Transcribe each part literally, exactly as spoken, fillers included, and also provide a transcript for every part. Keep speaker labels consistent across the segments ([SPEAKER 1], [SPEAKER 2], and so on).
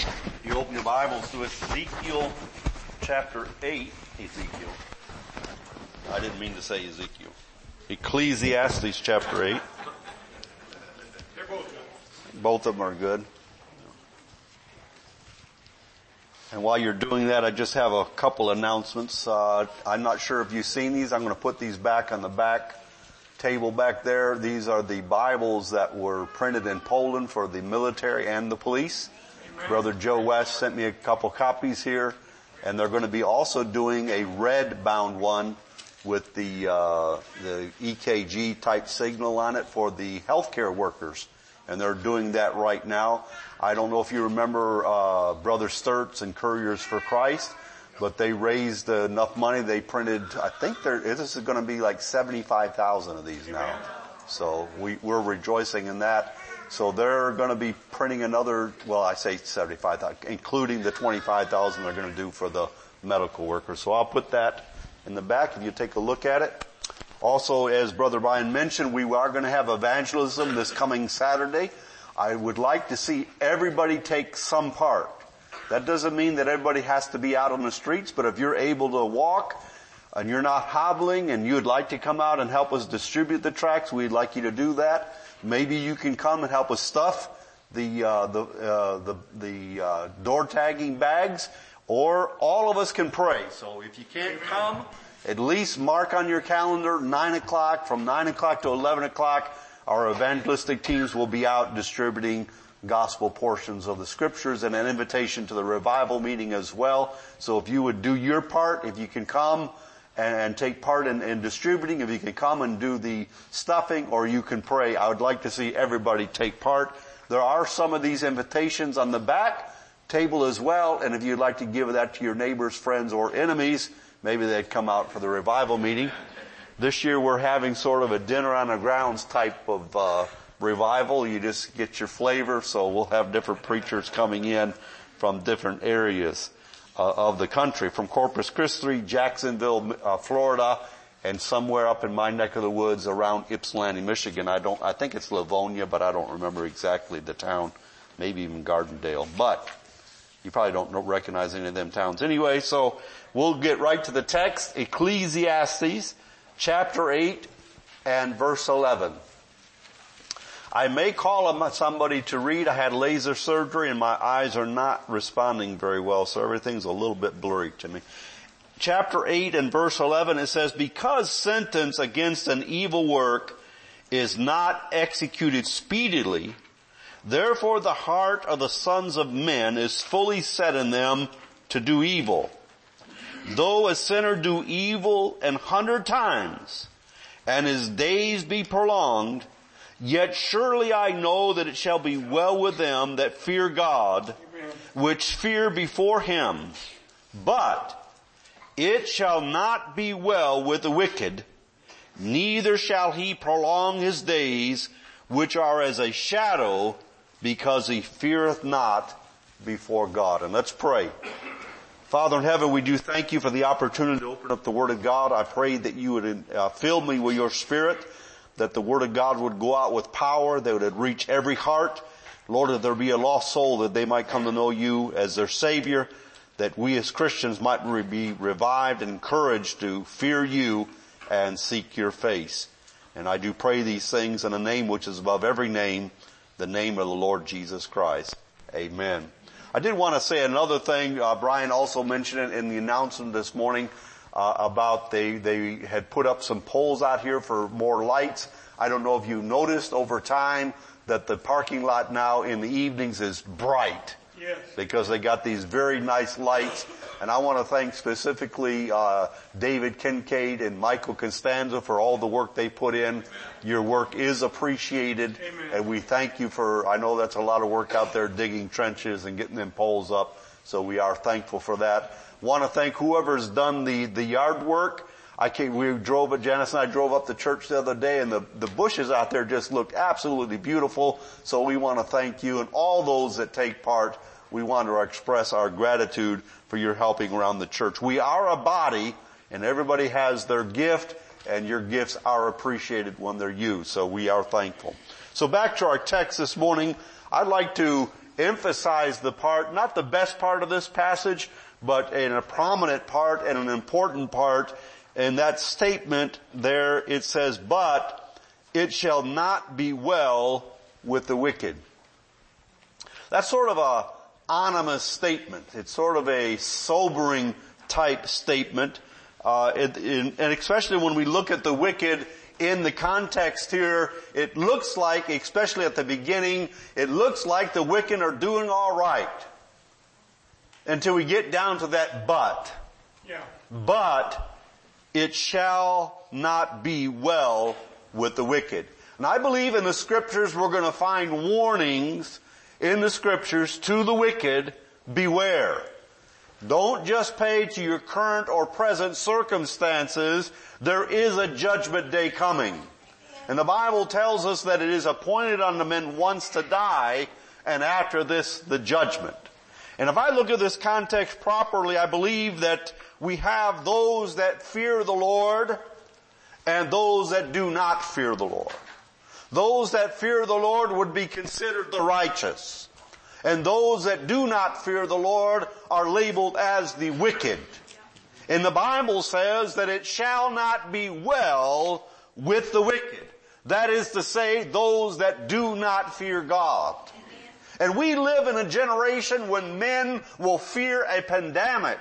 [SPEAKER 1] You open your Bibles to Ezekiel chapter eight. Ezekiel. I didn't mean to say Ezekiel. Ecclesiastes chapter eight.
[SPEAKER 2] They're both good.
[SPEAKER 1] Both of them are good. And while you're doing that, I just have a couple announcements. Uh, I'm not sure if you've seen these. I'm going to put these back on the back table back there. These are the Bibles that were printed in Poland for the military and the police. Amen. Brother Joe West sent me a couple copies here. And they're going to be also doing a red bound one with the, uh, the E K G type signal on it for the healthcare workers. And they're doing that right now. I don't know if you remember, uh, Brother Sturts and Couriers for Christ, but they raised uh, enough money. They printed, I think there, this is going to be like seventy-five thousand of these now. So we, we're rejoicing in that. So they're going to be printing another, well, I say seventy-five thousand, including the twenty-five thousand they're going to do for the medical workers. So I'll put that in the back if you take a look at it. Also, as Brother Brian mentioned, we are going to have evangelism this coming Saturday. I would like to see everybody take some part. That doesn't mean that everybody has to be out on the streets, but if you're able to walk and you're not hobbling and you'd like to come out and help us distribute the tracts, we'd like you to do that. Maybe you can come and help us stuff the uh, the uh, the, the uh, door tagging bags, or all of us can pray. So if you can't come, at least mark on your calendar nine o'clock. From nine o'clock to eleven o'clock, our evangelistic teams will be out distributing gospel portions of the scriptures and an invitation to the revival meeting as well. So if you would do your part, if you can come and, and take part in, in distributing, if you can come and do the stuffing, or you can pray, I would like to see everybody take part. There are some of these invitations on the back table as well, and if you'd like to give that to your neighbors, friends, or enemies, maybe they'd come out for the revival meeting. This year we're having sort of a dinner on the grounds type of uh revival. You just get your flavor, so we'll have different preachers coming in from different areas uh, of the country, from Corpus Christi, Jacksonville, uh, Florida, and somewhere up in my neck of the woods around Ypsilanti, Michigan. I don't, I think it's Livonia, but I don't remember exactly the town. Maybe even Gardendale. But you probably don't know, recognize any of them towns. Anyway, so we'll get right to the text. Ecclesiastes chapter eight and verse eleven. I may call on somebody to read. I had laser surgery and my eyes are not responding very well, so everything's a little bit blurry to me. Chapter eight and verse eleven, it says, because sentence against an evil work is not executed speedily, therefore the heart of the sons of men is fully set in them to do evil. Though a sinner do evil an hundred times, and his days be prolonged, yet surely I know that it shall be well with them that fear God, which fear before him. But it shall not be well with the wicked, neither shall he prolong his days, which are as a shadow, because he feareth not before God. And let's pray. Father in heaven, we do thank you for the opportunity to open up the Word of God. I pray that you would uh, fill me with your Spirit, that the Word of God would go out with power, that it would reach every heart. Lord, that there be a lost soul, that they might come to know you as their Savior, that we as Christians might be revived and encouraged to fear you and seek your face. And I do pray these things in a name which is above every name, the name of the Lord Jesus Christ. Amen. I did want to say another thing. Uh, Brian also mentioned it in the announcement this morning uh, about they they had put up some poles out here for more lights. I don't know if you noticed over time that the parking lot now in the evenings is bright.
[SPEAKER 2] Yes.
[SPEAKER 1] Because they got these very nice lights. And I want to thank specifically uh David Kincaid and Michael Costanza for all the work they put in. Amen. Your work is appreciated.
[SPEAKER 2] Amen.
[SPEAKER 1] And we thank you for, I know that's a lot of work out there digging trenches and getting them poles up. So we are thankful for that. Want to thank whoever's done the, the yard work. I came, we drove, Janice and I drove up to church the other day, and the, the bushes out there just looked absolutely beautiful. So we want to thank you and all those that take part. We want to express our gratitude for your helping around the church. We are a body, and everybody has their gift, and your gifts are appreciated when they're used. So we are thankful. So back to our text this morning. I'd like to emphasize the part, not the best part of this passage, but in a prominent part and an important part. In that statement there it says, but it shall not be well with the wicked. That's sort of a ominous statement. It's sort of a sobering type statement. Uh, it, in, and especially when we look at the wicked in the context here, it looks like, especially at the beginning, it looks like the wicked are doing all right. Until we get down to that but.
[SPEAKER 2] Yeah.
[SPEAKER 1] But it shall not be well with the wicked. And I believe in the scriptures we're going to find warnings in the scriptures to the wicked, beware. Don't just pay to your current or present circumstances. There is a judgment day coming. And the Bible tells us that it is appointed unto men once to die, and after this, the judgment. And if I look at this context properly, I believe that we have those that fear the Lord and those that do not fear the Lord. Those that fear the Lord would be considered the righteous. And those that do not fear the Lord are labeled as the wicked. And the Bible says that it shall not be well with the wicked. That is to say, those that do not fear God. And we live in a generation when men will fear a pandemic,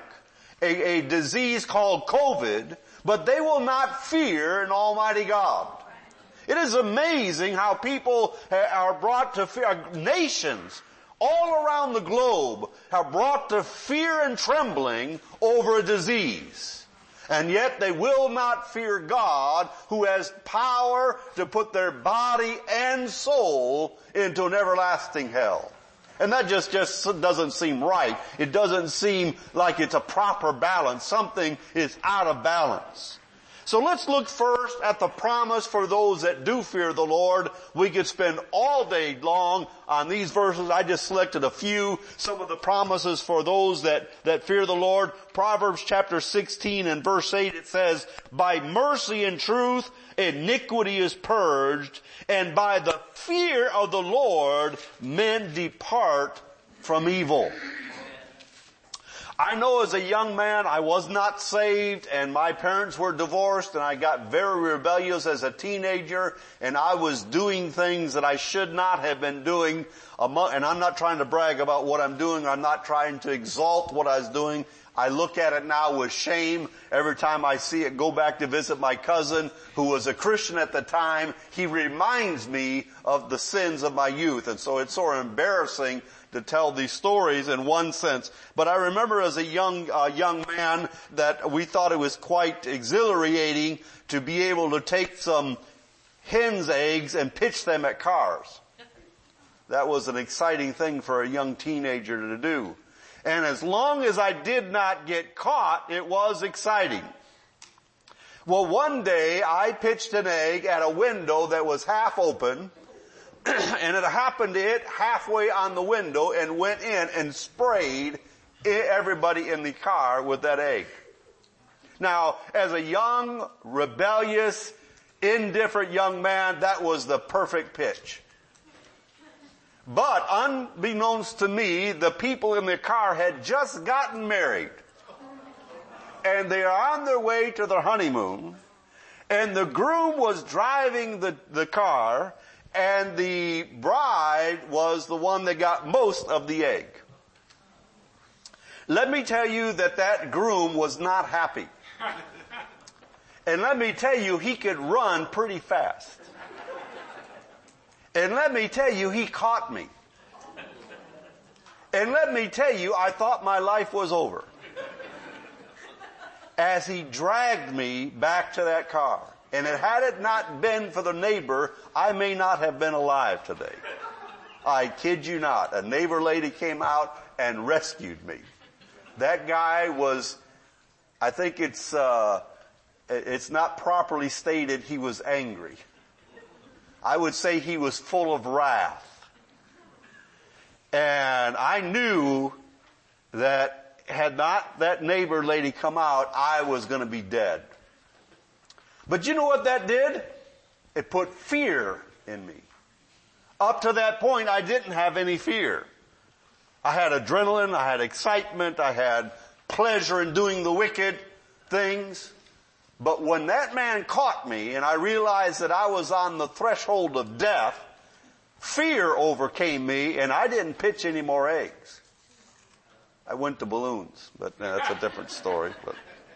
[SPEAKER 1] a, a disease called COVID, but they will not fear an almighty God. It is amazing how people are brought to fear, nations all around the globe are brought to fear and trembling over a disease. And yet they will not fear God, who has power to put their body and soul into an everlasting hell. And that just, just doesn't seem right. It doesn't seem like it's a proper balance. Something is out of balance. So let's look first at the promise for those that do fear the Lord. We could spend all day long on these verses. I just selected a few, some of the promises for those that, that fear the Lord. Proverbs chapter sixteen and verse eight, it says, by mercy and truth iniquity is purged, and by the fear of the Lord men depart from evil. I know as a young man I was not saved, and my parents were divorced, and I got very rebellious as a teenager, and I was doing things that I should not have been doing. And I'm not trying to brag about what I'm doing. I'm not trying to exalt what I was doing. I look at it now with shame every time I see it. Go back to visit my cousin who was a Christian at the time. He reminds me of the sins of my youth, and so it's sort of embarrassing to tell these stories in one sense. But I remember as a young uh, young man that we thought it was quite exhilarating to be able to take some hen's eggs and pitch them at cars. That was an exciting thing for a young teenager to do. And as long as I did not get caught, it was exciting. Well, one day I pitched an egg at a window that was half open, and it happened to hit halfway on the window and went in and sprayed everybody in the car with that egg. Now, as a young, rebellious, indifferent young man, that was the perfect pitch. But unbeknownst to me, the people in the car had just gotten married. And they are on their way to their honeymoon. And the groom was driving the, the car, and the bride was the one that got most of the egg. Let me tell you that that groom was not happy. And let me tell you, he could run pretty fast. And let me tell you, he caught me. And let me tell you, I thought my life was over. As he dragged me back to that car. And it, had it not been for the neighbor, I may not have been alive today. I kid you not. A neighbor lady came out and rescued me. That guy was, I think it's, uh, it's not properly stated, he was angry. I would say he was full of wrath. And I knew that had not that neighbor lady come out, I was going to be dead. But you know what that did? It put fear in me. Up to that point, I didn't have any fear. I had adrenaline, I had excitement, I had pleasure in doing the wicked things. But when that man caught me and I realized that I was on the threshold of death, fear overcame me and I didn't pitch any more eggs. I went to balloons, but uh, that's a different story. But,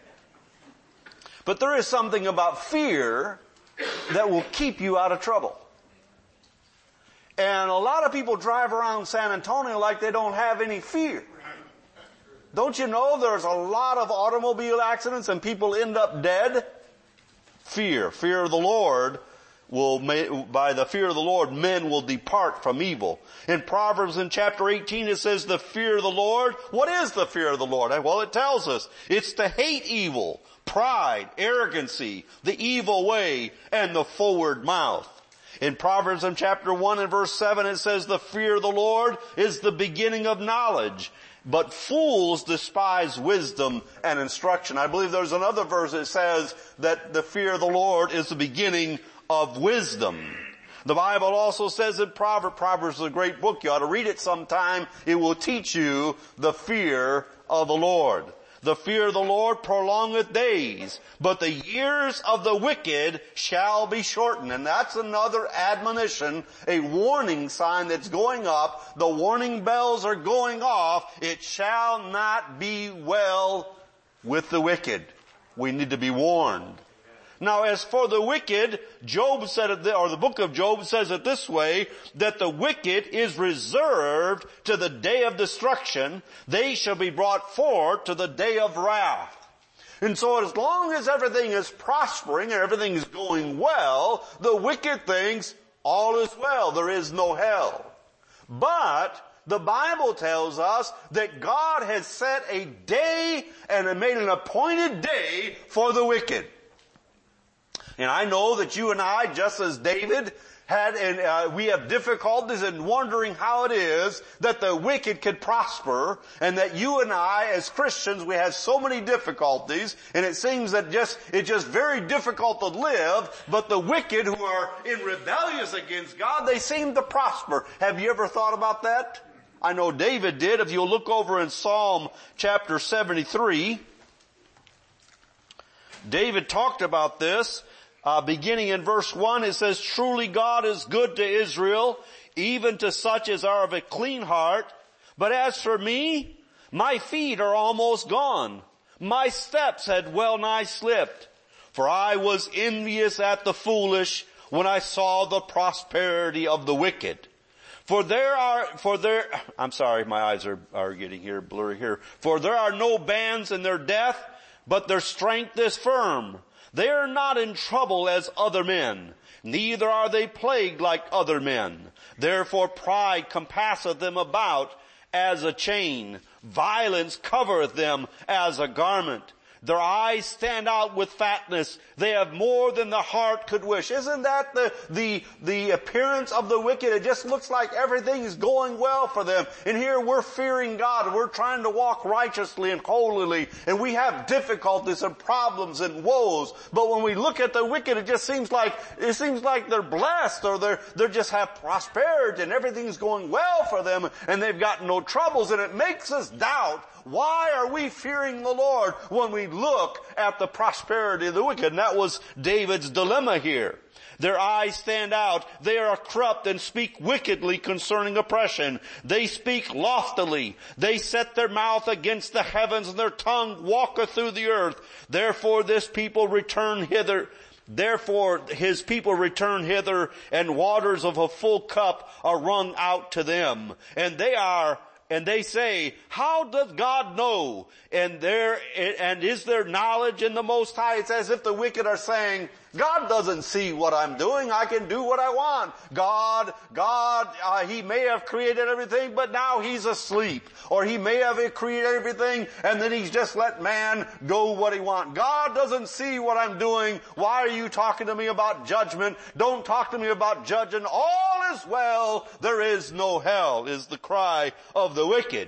[SPEAKER 1] but there is something about fear that will keep you out of trouble. And a lot of people drive around San Antonio like they don't have any fear. Don't you know there's a lot of automobile accidents and people end up dead? Fear. Fear of the Lord will, by the fear of the Lord, men will depart from evil. In Proverbs in chapter eighteen it says the fear of the Lord. What is the fear of the Lord? Well, it tells us it's to hate evil, pride, arrogancy, the evil way, and the forward mouth. In Proverbs in chapter one and verse seven it says the fear of the Lord is the beginning of knowledge, but fools despise wisdom and instruction. I believe there's another verse that says that the fear of the Lord is the beginning of wisdom. The Bible also says in Proverbs, Proverbs is a great book, you ought to read it sometime, it will teach you the fear of the Lord. The fear of the Lord prolongeth days, but the years of the wicked shall be shortened. And that's another admonition, a warning sign that's going up. The warning bells are going off. It shall not be well with the wicked. We need to be warned. Now as for the wicked, Job said it, or the book of Job says it this way, that the wicked is reserved to the day of destruction. They shall be brought forth to the day of wrath. And so as long as everything is prospering and everything is going well, the wicked thinks all is well. There is no hell. But the Bible tells us that God has set a day and made an appointed day for the wicked. And I know that you and I, just as David had, and uh, we have difficulties in wondering how it is that the wicked could prosper, and that you and I, as Christians, we have so many difficulties, and it seems that just it's just very difficult to live. But the wicked who are in rebellious against God, they seem to prosper. Have you ever thought about that? I know David did. If you'll look over in Psalm chapter seventy-three, David talked about this. Uh, beginning in verse one, it says, truly God is good to Israel, even to such as are of a clean heart. But as for me, my feet are almost gone. My steps had well nigh slipped. For I was envious at the foolish when I saw the prosperity of the wicked. For there are, for there, I'm sorry, my eyes are, are getting here, blurry here. For there are no bands in their death, but their strength is firm. They are not in trouble as other men, neither are they plagued like other men. Therefore pride compasseth them about as a chain. Violence covereth them as a garment. Their eyes stand out with fatness. They have more than the heart could wish. Isn't that the, the, the appearance of the wicked? It just looks like everything is going well for them. And here we're fearing God. We're trying to walk righteously and holily. And we have difficulties and problems and woes. But when we look at the wicked, it just seems like, it seems like they're blessed, or they're, they just have prosperity and everything's going well for them and they've got no troubles. And it makes us doubt, why are we fearing the Lord when we look at the prosperity of the wicked? And that was David's dilemma here. Their eyes stand out. They are corrupt and speak wickedly concerning oppression. They speak loftily. They set their mouth against the heavens, and their tongue walketh through the earth. Therefore this people return hither. Therefore his people return hither, and waters of a full cup are wrung out to them. And they are And they say, how does God know? And there, and is there knowledge in the Most High? It's as if the wicked are saying, God doesn't see what I'm doing. I can do what I want. God, God, uh, He may have created everything, but now He's asleep. Or He may have created everything, and then He's just let man go what he wants. God doesn't see what I'm doing. Why are you talking to me about judgment? Don't talk to me about judging. All is well. There is no hell, is the cry of the wicked.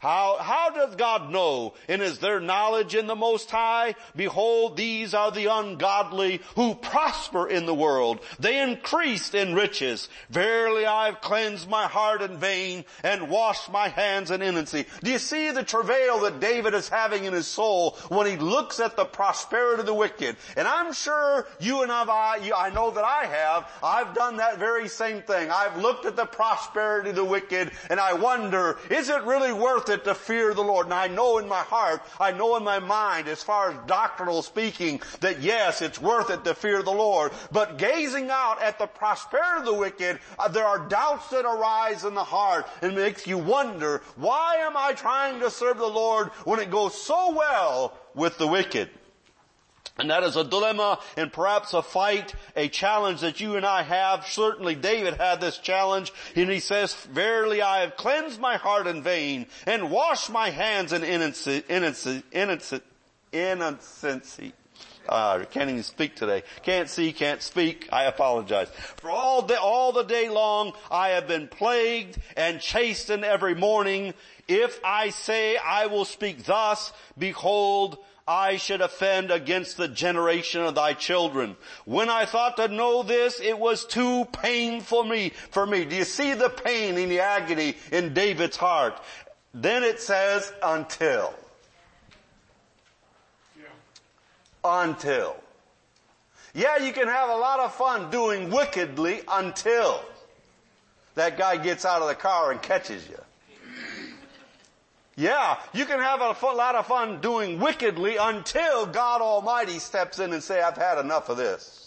[SPEAKER 1] How, how does God know? And is there knowledge in the Most High? Behold, these are the ungodly who prosper in the world. They increased in riches. Verily I have cleansed my heart in vain and washed my hands in innocency. Do you see the travail that David is having in his soul when he looks at the prosperity of the wicked? And I'm sure you and I, you, I know that I have, I've done that very same thing. I've looked at the prosperity of the wicked and I wonder, is it really worth it to fear the Lord? And I know in my heart, I know in my mind, as far as doctrinal speaking, that yes, it's worth it to fear the Lord. But gazing out at the prosperity of the wicked, uh, there are doubts that arise in the heart and makes you wonder, why am I trying to serve the Lord when it goes so well with the wicked? And that is a dilemma and perhaps a fight, a challenge that you and I have. Certainly David had this challenge, and he says, verily I have cleansed my heart in vain and washed my hands in innocency. Innocency. Innocency. Innocency. Uh, I can't even speak today. Can't see, can't speak. I apologize. For all the, all the day long I have been plagued and chastened every morning. If I say I will speak thus, behold, I should offend against the generation of thy children. When I thought to know this, it was too painful me, for me. Do you see the pain and the agony in David's heart? Then it says, until. Yeah. Until. Yeah, you can have a lot of fun doing wickedly until that guy gets out of the car and catches you. Yeah, you can have a lot of fun doing wickedly until God Almighty steps in and say, I've had enough of this.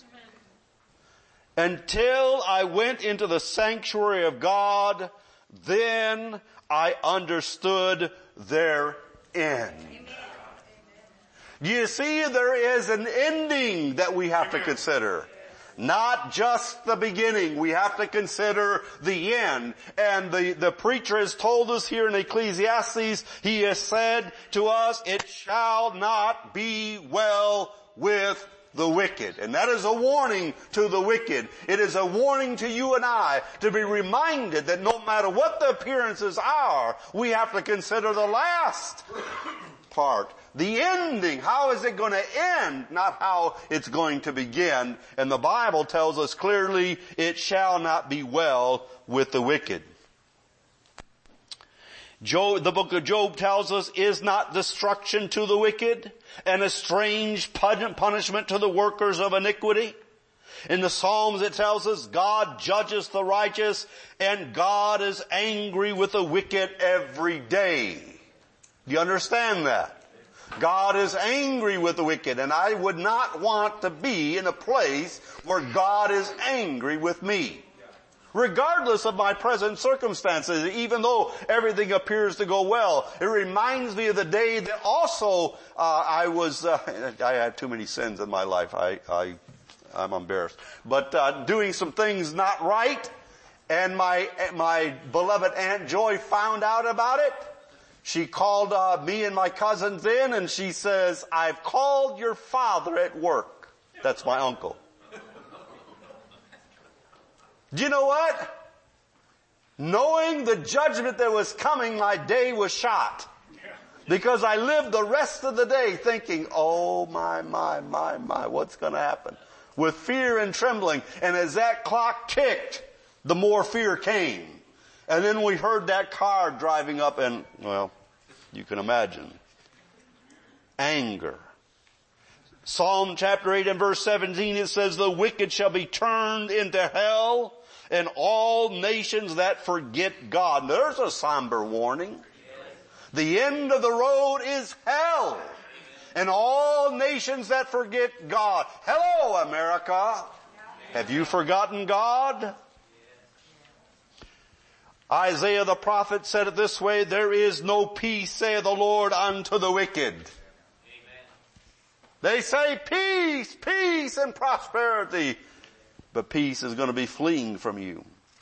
[SPEAKER 1] Until I went into the sanctuary of God, then I understood their end. You see, there is an ending that we have to consider. Not just the beginning. We have to consider the end. And the, the preacher has told us here in Ecclesiastes, he has said to us, it shall not be well with the wicked. And that is a warning to the wicked. It is a warning to you and I to be reminded that no matter what the appearances are, we have to consider the last part. The ending. How is it going to end? Not how it's going to begin. And the Bible tells us clearly, it shall not be well with the wicked. Job, the book of Job tells us, is not destruction to the wicked and a strange punishment to the workers of iniquity? In the Psalms it tells us, God judges the righteous and God is angry with the wicked every day. Do you understand that? God is angry with the wicked, and I would not want to be in a place where God is angry with me. Regardless of my present circumstances, even though everything appears to go well, it reminds me of the day that also uh, I was, uh, I had too many sins in my life. I, I, I'm embarrassed. But uh, doing some things not right, and my, my beloved Aunt Joy found out about it. She called uh, me and my cousins in and she says, I've called your father at work. That's my uncle. Do you know what? Knowing the judgment that was coming, my day was shot. Because I lived the rest of the day thinking, oh my, my, my, my, what's going to happen? With fear and trembling. And as that clock ticked, the more fear came. And then we heard that car driving up and, well, you can imagine. Anger. Psalm chapter eight and verse seventeen, it says, the wicked shall be turned into hell and all nations that forget God. There's a somber warning. The end of the road is hell and all nations that forget God. Hello, America. Have you forgotten God? Isaiah the prophet said it this way, there is no peace, saith the Lord, unto the wicked. Amen. They say peace, peace and prosperity, but peace is going to be fleeing from you.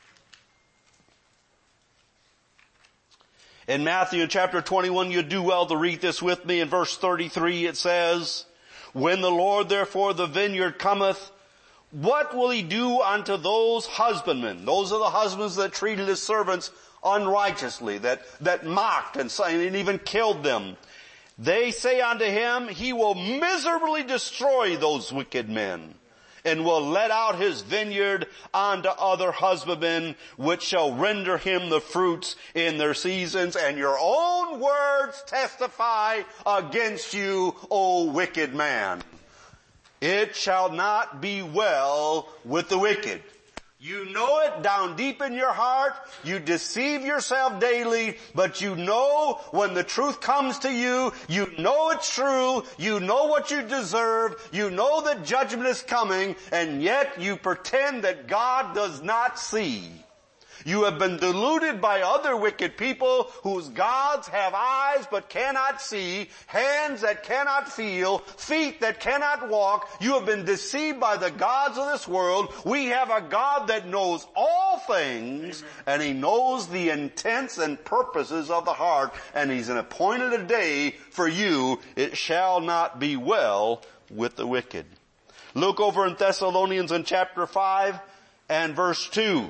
[SPEAKER 1] In Matthew chapter twenty-one, you do well to read this with me. In verse thirty-three it says, when the Lord therefore the vineyard cometh, what will he do unto those husbandmen? Those are the husbands that treated his servants unrighteously, that, that mocked and, and even killed them. They say unto him, he will miserably destroy those wicked men, and will let out his vineyard unto other husbandmen, which shall render him the fruits in their seasons. And your own words testify against you, O wicked man. It shall not be well with the wicked. You know it down deep in your heart. You deceive yourself daily, but you know when the truth comes to you, you know it's true, you know what you deserve, you know that judgment is coming, and yet you pretend that God does not see. You have been deluded by other wicked people whose gods have eyes but cannot see, hands that cannot feel, feet that cannot walk. You have been deceived by the gods of this world. We have a God that knows all things, and He knows the intents and purposes of the heart, and He's appointed a day for you. It shall not be well with the wicked. Look over in Thessalonians in chapter five and verse two.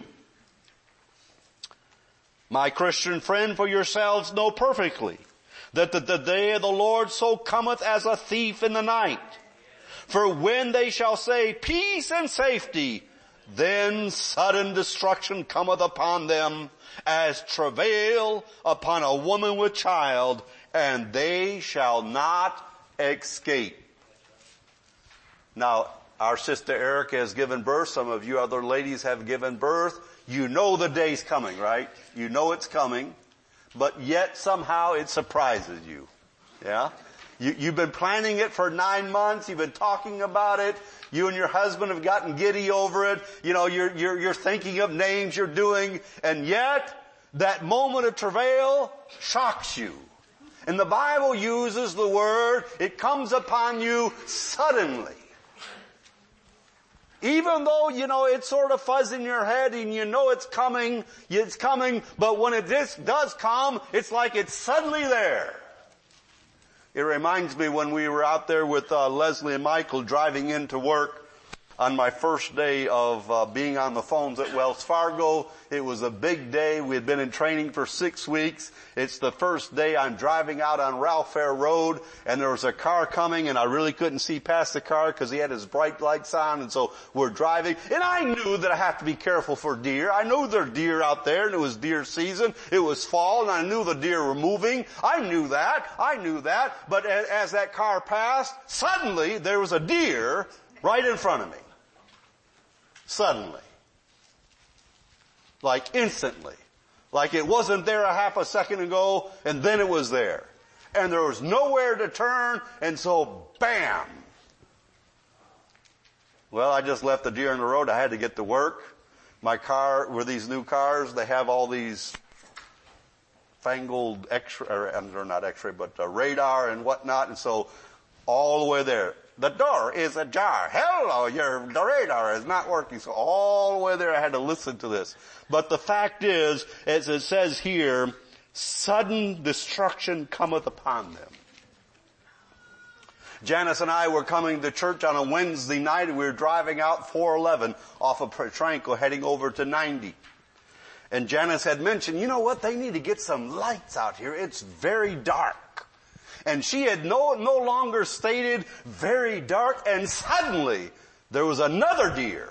[SPEAKER 1] My Christian friend, for yourselves know perfectly that the, the day of the Lord so cometh as a thief in the night. For when they shall say peace and safety, then sudden destruction cometh upon them as travail upon a woman with child, and they shall not escape. Now, our sister Erica has given birth. Some of you other ladies have given birth. You know the day's coming, right? You know it's coming, but yet somehow it surprises you. Yeah? You, you've been planning it for nine months. You've been talking about it. You and your husband have gotten giddy over it. You know, you're, you're, you're thinking of names you're doing, and yet that moment of travail shocks you. And the Bible uses the word, it comes upon you suddenly. Even though, you know, it's sort of fuzz in your head and you know it's coming, it's coming, but when it just does come, it's like it's suddenly there. It reminds me when we were out there with uh, Leslie and Michael driving into work on my first day of uh, being on the phones at Wells Fargo. It was a big day. We had been in training for six weeks. It's the first day I'm driving out on Ralph Fair Road, and there was a car coming, and I really couldn't see past the car because he had his bright lights on, and so we're driving. And I knew that I have to be careful for deer. I knew there were deer out there, and it was deer season. It was fall, and I knew the deer were moving. I knew that. I knew that. But as that car passed, suddenly there was a deer right in front of me. Suddenly. Like instantly. Like it wasn't there a half a second ago, and then it was there. And there was nowhere to turn, and so bam! Well, I just left the deer in the road. I had to get to work. My car, with these new cars, they have all these fangled X-ray, or not X-ray, but uh, radar and whatnot, and so all the way there. The door is ajar. Hello, your the radar is not working. So all the way there I had to listen to this. But the fact is, as it says here, sudden destruction cometh upon them. Janice and I were coming to church on a Wednesday night, and we were driving out four eleven off of Petranco heading over to ninety. And Janice had mentioned, you know what, they need to get some lights out here. It's very dark. And she had no, no longer stated very dark, and suddenly there was another deer.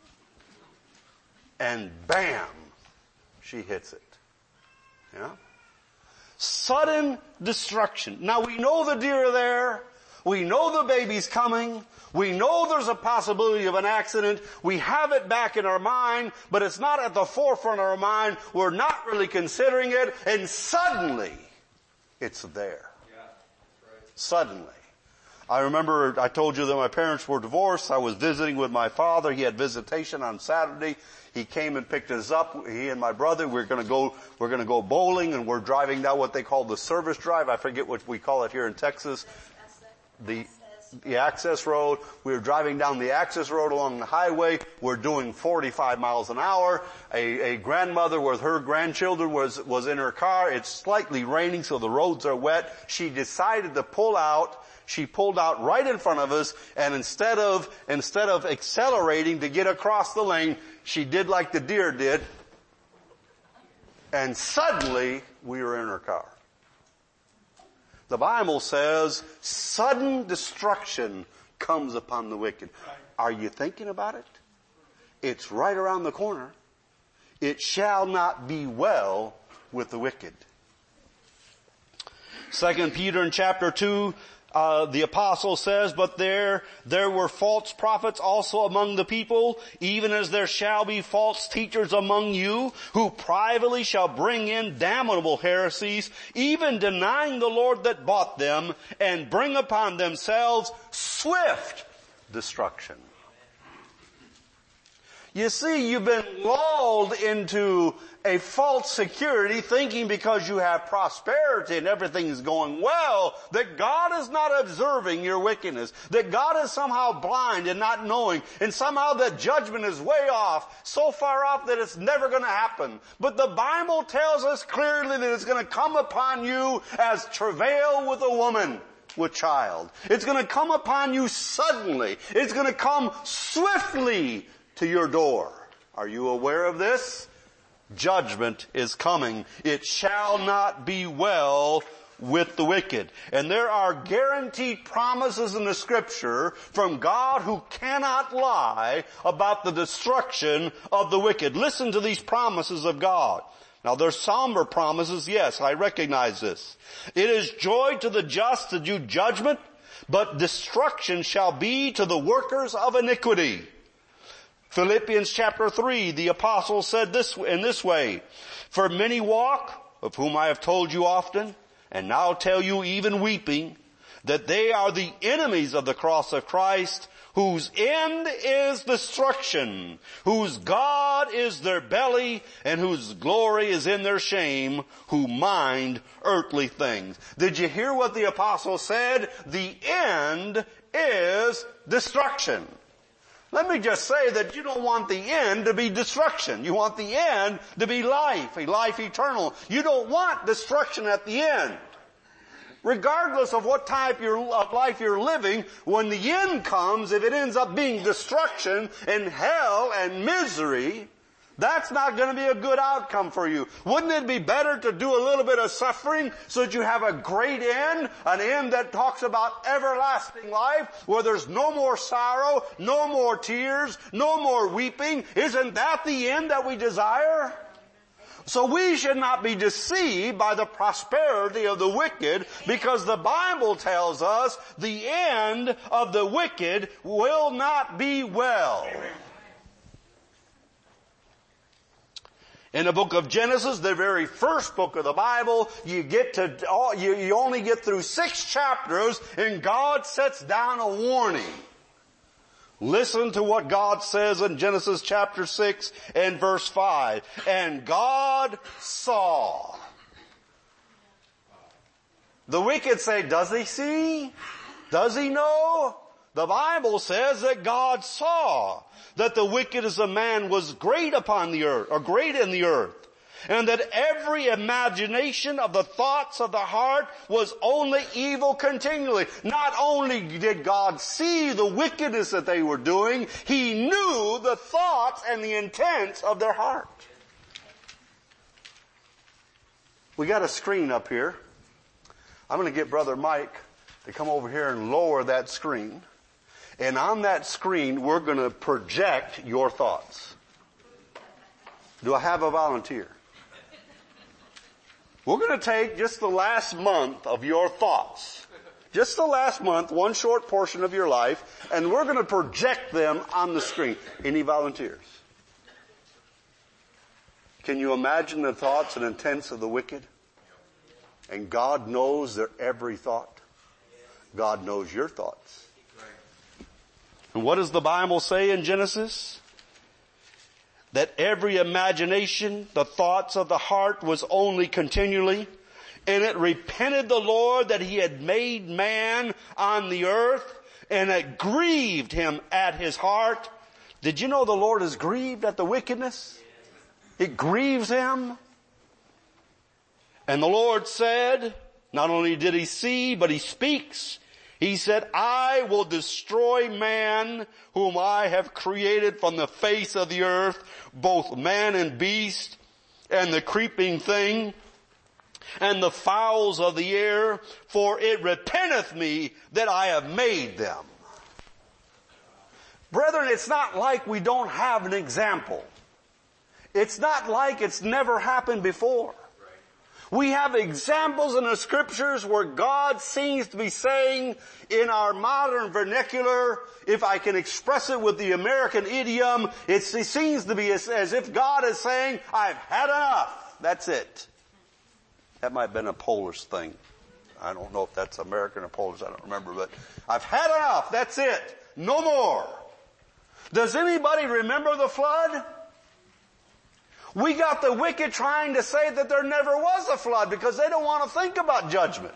[SPEAKER 1] And bam, she hits it. Yeah? Sudden destruction. Now we know the deer are there. We know the baby's coming. We know there's a possibility of an accident. We have it back in our mind, but it's not at the forefront of our mind. We're not really considering it, and suddenly it's there. Suddenly. I remember I told you that my parents were divorced. I was visiting with my father. He had visitation on Saturday. He came and picked us up. He and my brother, we're going to go, we're going to go bowling, and we're driving down what they call the service drive. I forget what we call it here in Texas. The, the access road. We were driving down the access road along the highway. We're doing forty-five miles an hour. A, a grandmother with her grandchildren was, was in her car. It's slightly raining, so the roads are wet. She decided to pull out. She pulled out right in front of us, and instead of, instead of accelerating to get across the lane, she did like the deer did. And suddenly, we were in her car. The Bible says, sudden destruction comes upon the wicked. Are you thinking about it? It's right around the corner. It shall not be well with the wicked. Second Peter in chapter two, Uh, the apostle says, but there, there were false prophets also among the people, even as there shall be false teachers among you, who privately shall bring in damnable heresies, even denying the Lord that bought them, and bring upon themselves swift destruction. You see, you've been lulled into a false security, thinking because you have prosperity and everything is going well, that God is not observing your wickedness, that God is somehow blind and not knowing, and somehow that judgment is way off, so far off that it's never going to happen. But the Bible tells us clearly that it's going to come upon you as travail with a woman with child. It's going to come upon you suddenly. It's going to come swiftly to your door. Are you aware of this? Judgment is coming. It shall not be well with the wicked. And there are guaranteed promises in the Scripture from God who cannot lie about the destruction of the wicked. Listen to these promises of God. Now they're somber promises, yes, I recognize this. It is joy to the just to do judgment, but destruction shall be to the workers of iniquity. Philippians chapter three, the apostle said this in this way, for many walk, of whom I have told you often, and now tell you even weeping, that they are the enemies of the cross of Christ, whose end is destruction, whose God is their belly, and whose glory is in their shame, who mind earthly things. Did you hear what the apostle said? The end is destruction. Let me just say that you don't want the end to be destruction. You want the end to be life, a life eternal. You don't want destruction at the end. Regardless of what type of life you're living, when the end comes, if it ends up being destruction and hell and misery, that's not going to be a good outcome for you. Wouldn't it be better to do a little bit of suffering so that you have a great end, an end that talks about everlasting life, where there's no more sorrow, no more tears, no more weeping? Isn't that the end that we desire? So we should not be deceived by the prosperity of the wicked, because the Bible tells us the end of the wicked will not be well. In the book of Genesis, the very first book of the Bible, you get to, you, you only get through six chapters, and God sets down a warning. Listen to what God says in Genesis chapter six and verse five. And God saw. The wicked say, does he see? Does he know? The Bible says that God saw that the wickedness of man was great upon the earth, or great in the earth, and that every imagination of the thoughts of the heart was only evil continually. Not only did God see the wickedness that they were doing, He knew the thoughts and the intents of their heart. We got a screen up here. I'm going to get Brother Mike to come over here and lower that screen. And on that screen, we're going to project your thoughts. Do I have a volunteer? We're going to take just the last month of your thoughts. Just the last month, one short portion of your life, and we're going to project them on the screen. Any volunteers? Can you imagine the thoughts and intents of the wicked? And God knows their every thought. God knows your thoughts. And what does the Bible say in Genesis? That every imagination, the thoughts of the heart was only continually, and it repented the Lord that He had made man on the earth, and it grieved him at his heart. Did you know the Lord is grieved at the wickedness? It grieves him. And the Lord said, not only did he see, but he speaks. He said, I will destroy man whom I have created from the face of the earth, both man and beast, and the creeping thing, and the fowls of the air, for it repenteth me that I have made them. Brethren, it's not like we don't have an example. It's not like it's never happened before. We have examples in the scriptures where God seems to be saying in our modern vernacular, if I can express it with the American idiom, it seems to be as, as if God is saying, I've had enough. That's it. That might have been a Polish thing. I don't know if that's American or Polish, I don't remember, but I've had enough. That's it. No more. Does anybody remember the flood? We got the wicked trying to say that there never was a flood because they don't want to think about judgment.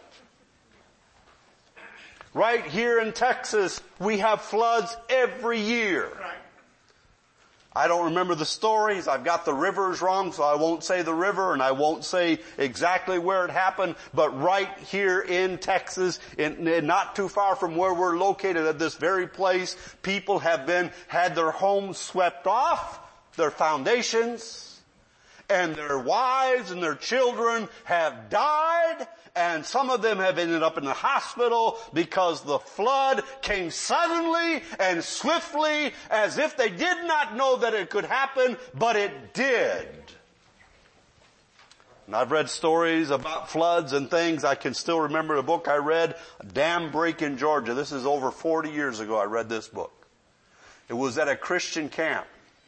[SPEAKER 1] Right here in Texas, we have floods every year. I don't remember the stories. I've got the rivers wrong, so I won't say the river and I won't say exactly where it happened. But right here in Texas, in, in not too far from where we're located at this very place, people have been, had their homes swept off, their foundations, and their wives and their children have died, and some of them have ended up in the hospital because the flood came suddenly and swiftly as if they did not know that it could happen, but it did. And I've read stories about floods and things. I can still remember a book I read, a dam break in Georgia. This is over forty years ago I read this book. It was at a Christian camp.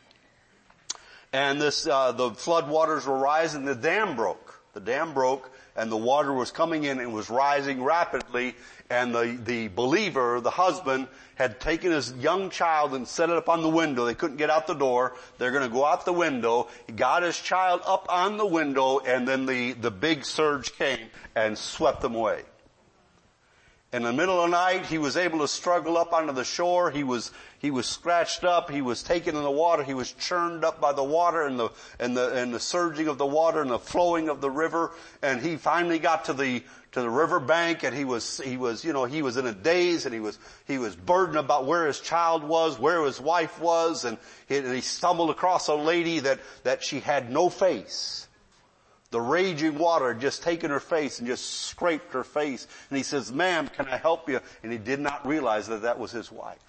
[SPEAKER 1] And this, uh, the flood waters were rising, the dam broke. The dam broke, and the water was coming in and was rising rapidly, and the, the believer, the husband, had taken his young child and set it up on the window. They couldn't get out the door. They're gonna go out the window. He got his child up on the window, and then the, the big surge came and swept them away. In the middle of the night, he was able to struggle up onto the shore. He was, he was scratched up. He was taken in the water. He was churned up by the water and the, and the, and the surging of the water and the flowing of the river. And he finally got to the, to the river bank, and he was, he was, you know, he was in a daze, and he was, he was burdened about where his child was, where his wife was, and he, and he stumbled across a lady that, that she had no face. The raging water had just taken her face and just scraped her face. And he says, ma'am, can I help you? And he did not realize that that was his wife.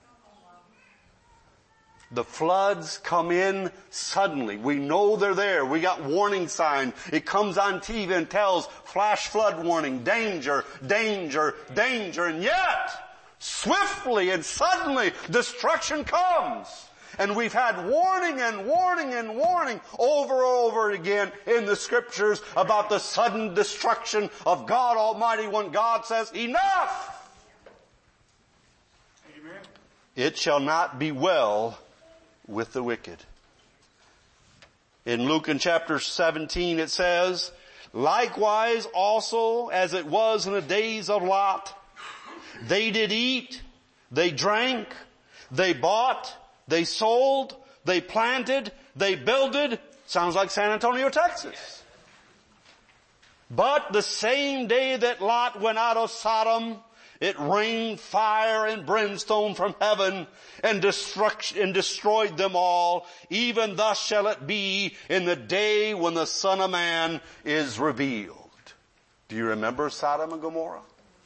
[SPEAKER 1] The floods come in suddenly. We know they're there. We got warning signs. It comes on T V and tells flash flood warning, danger, danger, danger. And yet, swiftly and suddenly, destruction comes. And we've had warning and warning and warning over and over again in the scriptures about the sudden destruction of God Almighty when God says, enough! Amen. It shall not be well with the wicked. In Luke in chapter seventeen it says, likewise also as it was in the days of Lot, they did eat, they drank, they bought, they sold, they planted, they builded. Sounds like San Antonio, Texas. But the same day that Lot went out of Sodom, it rained fire and brimstone from heaven and destruction and destroyed them all. Even thus shall it be in the day when the Son of Man is revealed. Do you remember Sodom and Gomorrah?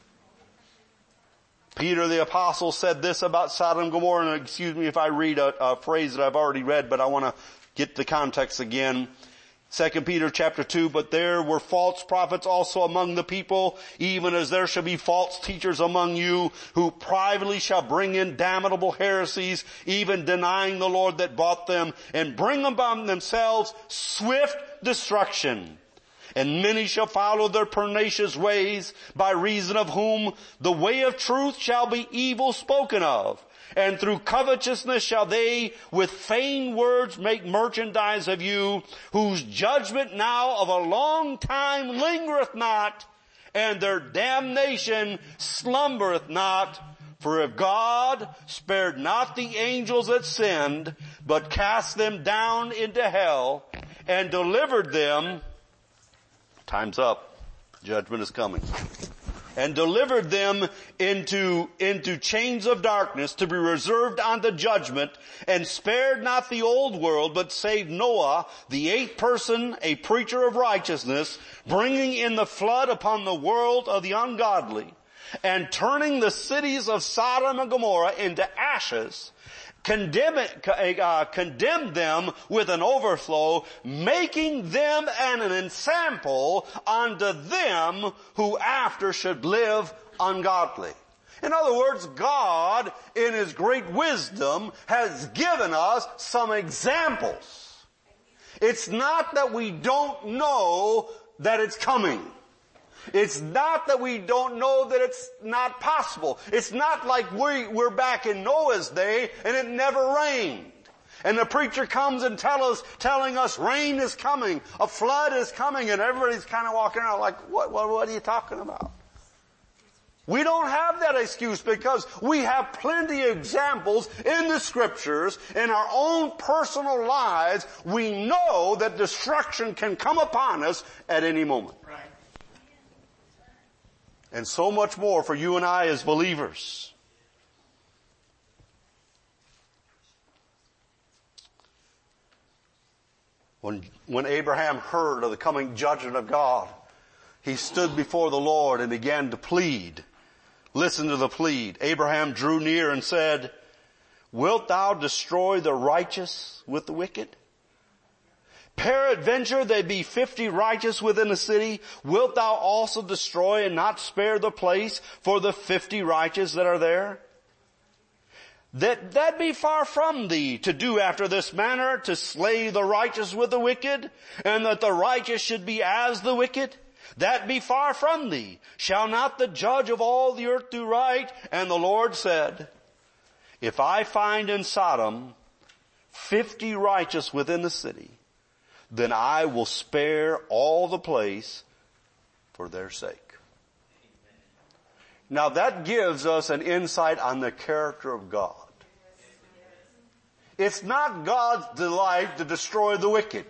[SPEAKER 1] Peter the apostle said this about Sodom and Gomorrah, and excuse me if I read a, a phrase that I've already read, but I want to get the context again. Second Peter chapter two, but there were false prophets also among the people, even as there shall be false teachers among you, who privately shall bring in damnable heresies, even denying the Lord that bought them, and bring upon themselves swift destruction. And many shall follow their pernicious ways, by reason of whom the way of truth shall be evil spoken of. And through covetousness shall they with feigned words make merchandise of you, whose judgment now of a long time lingereth not, and their damnation slumbereth not. For if God spared not the angels that sinned, but cast them down into hell and delivered them, time's up, judgment is coming, and delivered them into, into chains of darkness to be reserved unto judgment, and spared not the old world, but saved Noah, the eighth person, a preacher of righteousness, bringing in the flood upon the world of the ungodly, and turning the cities of Sodom and Gomorrah into ashes, condemn it, uh, condemned them with an overflow, making them an, an ensample unto them who after should live ungodly. In other words, God, in His great wisdom, has given us some examples. It's not that we don't know that it's coming. It's not that we don't know that it's not possible. It's not like we, we're back in Noah's day and it never rained. And the preacher comes and tell us, telling us rain is coming, a flood is coming, and everybody's kind of walking around like, what, what, what are you talking about? We don't have that excuse because we have plenty of examples in the scriptures, in our own personal lives. We know that destruction can come upon us at any moment.
[SPEAKER 2] Right.
[SPEAKER 1] And so much more for you and I as believers. When, when Abraham heard of the coming judgment of God, he stood before the Lord and began to plead. Listen to the plead. Abraham drew near and said, "Wilt thou destroy the righteous with the wicked? Peradventure there be fifty righteous within a city. Wilt thou also destroy and not spare the place for the fifty righteous that are there? That, that be far from thee to do after this manner, to slay the righteous with the wicked, and that the righteous should be as the wicked. That be far from thee. Shall not the judge of all the earth do right?" And the Lord said, "If I find in Sodom fifty righteous within the city, then I will spare all the place for their sake." Now that gives us an insight on the character of God. It's not God's delight to destroy the wicked.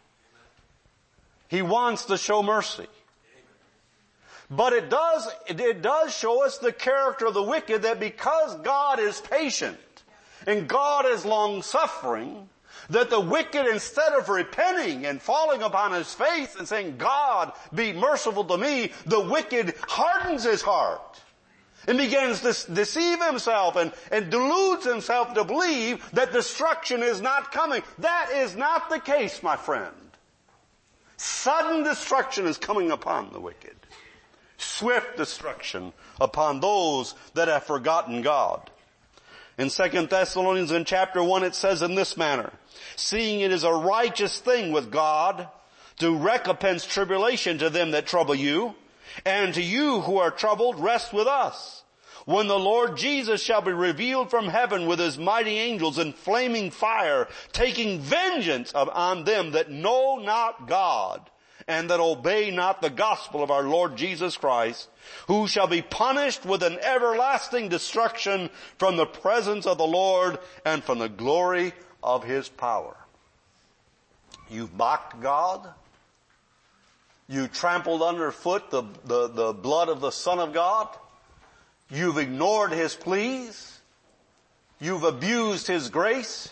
[SPEAKER 1] He wants to show mercy. But it does, it does show us the character of the wicked, that because God is patient and God is long-suffering, that the wicked, instead of repenting and falling upon his face and saying, "God, be merciful to me," the wicked hardens his heart and begins to deceive himself and, and deludes himself to believe that destruction is not coming. That is not the case, my friend. Sudden destruction is coming upon the wicked. Swift destruction upon those that have forgotten God. In Second Thessalonians in chapter one it says in this manner, "Seeing it is a righteous thing with God to recompense tribulation to them that trouble you, and to you who are troubled rest with us, when the Lord Jesus shall be revealed from heaven with his mighty angels in flaming fire, taking vengeance on them that know not God, and that obey not the gospel of our Lord Jesus Christ, who shall be punished with an everlasting destruction from the presence of the Lord and from the glory of his power." You've mocked God. You trampled underfoot the, the, the blood of the Son of God. You've ignored his pleas. You've abused his grace.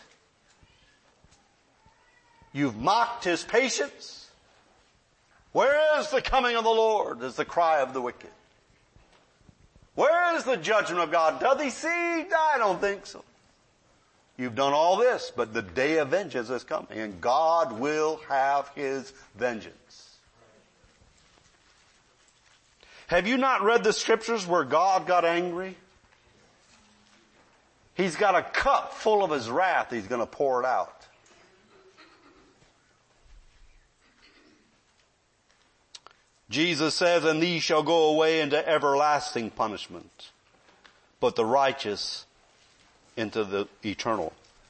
[SPEAKER 1] You've mocked his patience. Where is the coming of the Lord? Is the cry of the wicked. Where is the judgment of God? Doth he see? I don't think so. You've done all this, but the day of vengeance is coming, and God will have his vengeance. Have you not read the scriptures where God got angry? He's got a cup full of his wrath. He's going to pour it out. Jesus says, "And these shall go away into everlasting punishment, but the righteous into the eternal."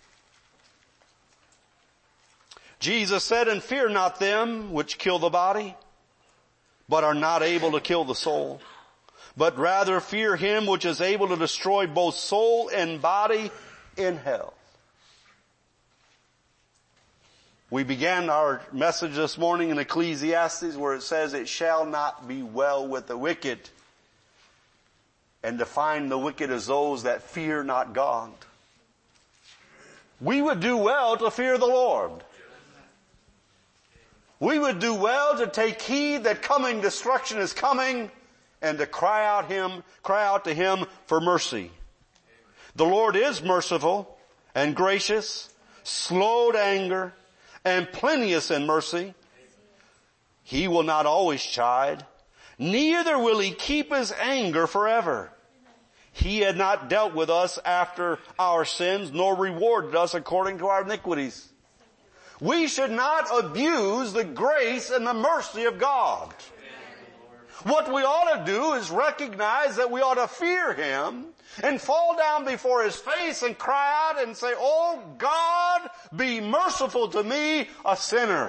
[SPEAKER 1] Jesus said, "And fear not them which kill the body, but are not able to kill the soul, but rather fear him which is able to destroy both soul and body in hell. We began our message this morning in Ecclesiastes where it says, it shall not be well with the wicked, and define the wicked as those that fear not God. We would do well to fear the Lord. We would do well to take heed that coming destruction is coming, and to cry out him, cry out to him for mercy. The Lord is merciful and gracious, slow to anger, and plenteous in mercy. He will not always chide, neither will he keep his anger forever. He had not dealt with us after our sins, nor rewarded us according to our iniquities. We should not abuse the grace and the mercy of God. What we ought to do is recognize that we ought to fear him and fall down before his face and cry out and say, oh God, be merciful to me, a sinner.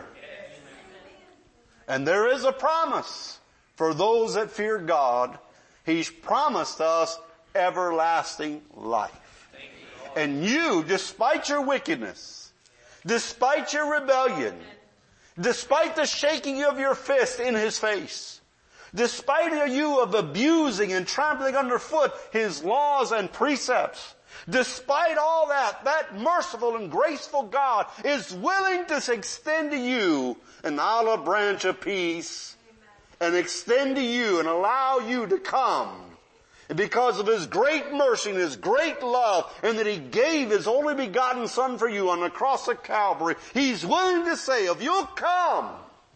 [SPEAKER 1] And there is a promise for those that fear God. He's promised us everlasting life. And you, despite your wickedness, despite your rebellion, despite the shaking of your fist in his face, despite you of abusing and trampling underfoot his laws and precepts, despite all that, that merciful and graceful God is willing to extend to you an olive branch of peace and extend to you and allow you to come. And because of his great mercy and his great love, and that he gave his only begotten Son for you on the cross of Calvary, he's willing to say, if you'll come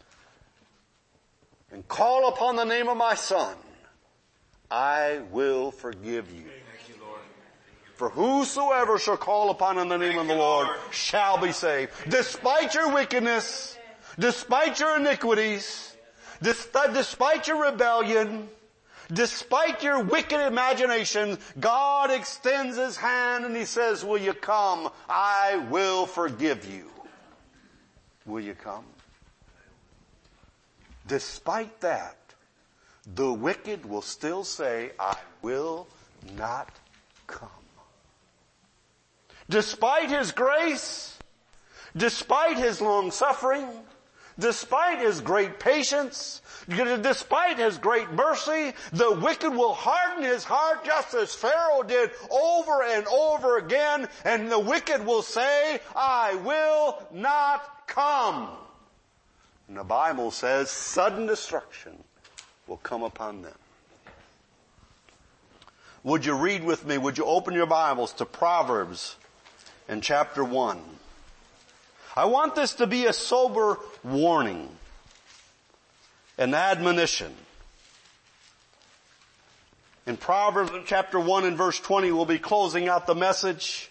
[SPEAKER 1] and call upon the name of my Son, I will forgive you. For whosoever shall call upon the name of the Lord shall be saved. Despite your wickedness, despite your iniquities, despite your rebellion, despite your wicked imagination, God extends his hand and he says, will you come? I will forgive you. Will you come? Despite that, the wicked will still say, I will not come. Despite his grace, despite his long suffering, despite his great patience, despite his great mercy, the wicked will harden his heart just as Pharaoh did over and over again, and the wicked will say, I will not come. And the Bible says sudden destruction will come upon them. Would you read with me, would you open your Bibles to Proverbs in chapter one? I want this to be a sober warning, an admonition. In Proverbs chapter one and verse twenty, we'll be closing out the message.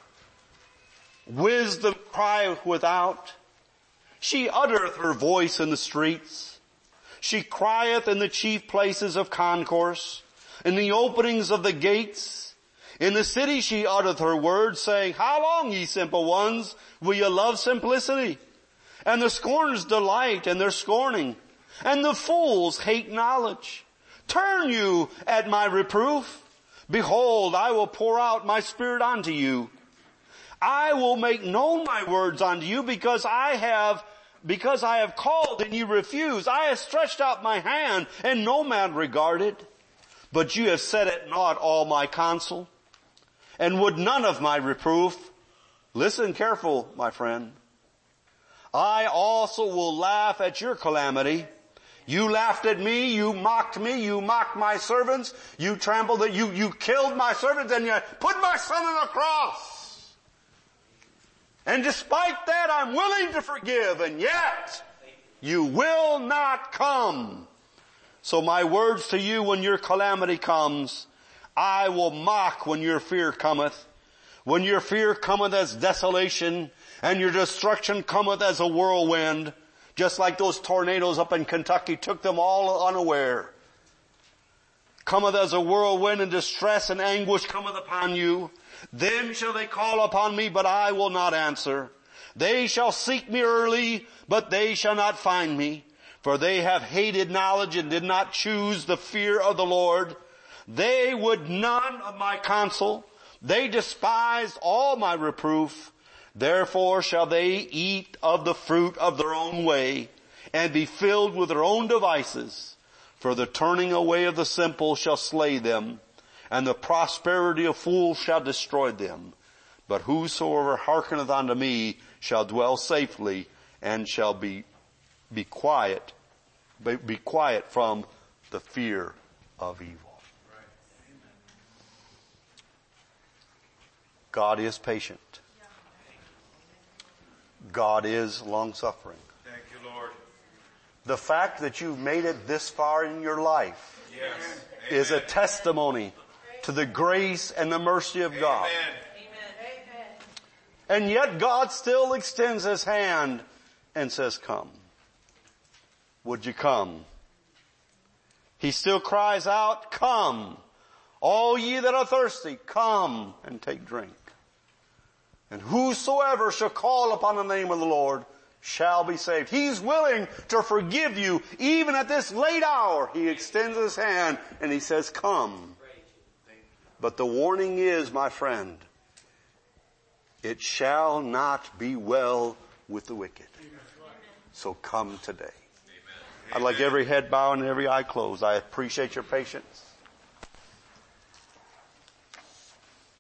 [SPEAKER 1] Wisdom crieth without. She uttereth her voice in the streets. She crieth in the chief places of concourse, in the openings of the gates. In the city she uttereth her words, saying, how long, ye simple ones, will ye love simplicity? And the scorners delight in their scorning, and the fools hate knowledge. Turn you at my reproof. Behold, I will pour out my spirit unto you. I will make known my words unto you, because I have, because I have called and you refuse. I have stretched out my hand and no man regarded. But you have set at naught all my counsel, and would none of my reproof. Listen careful, my friend. I also will laugh at your calamity. You laughed at me, you mocked me, you mocked my servants, you trampled it, you, you killed my servants, and you put my son on the cross. And despite that, I'm willing to forgive, and yet you will not come. So my words to you when your calamity comes, I will mock when your fear cometh. When your fear cometh as desolation, and your destruction cometh as a whirlwind, just like those tornadoes up in Kentucky took them all unaware. Cometh as a whirlwind, and distress and anguish cometh upon you. Then shall they call upon me, but I will not answer. They shall seek me early, but they shall not find me. For they have hated knowledge and did not choose the fear of the Lord. They would none of my counsel. They despised all my reproof. Therefore shall they eat of the fruit of their own way, and be filled with their own devices. For the turning away of the simple shall slay them, and the prosperity of fools shall destroy them. But whosoever hearkeneth unto me shall dwell safely, and shall be, be quiet, be, be quiet from the fear of evil. God is patient. God is long-suffering.
[SPEAKER 2] Thank you, Lord.
[SPEAKER 1] The fact that you've made it this far in your life
[SPEAKER 2] Yes.
[SPEAKER 1] is a testimony to the grace and the mercy of God.
[SPEAKER 2] Amen.
[SPEAKER 1] And yet God still extends His hand and says, come. Would you come? He still cries out, come. All ye that are thirsty, come and take drink. And whosoever shall call upon the name of the Lord shall be saved. He's willing to forgive you even at this late hour. He extends His hand and He says, come. But the warning is, my friend, it shall not be well with the wicked. So come today. I'd like every head bowed and every eye closed. I appreciate your patience.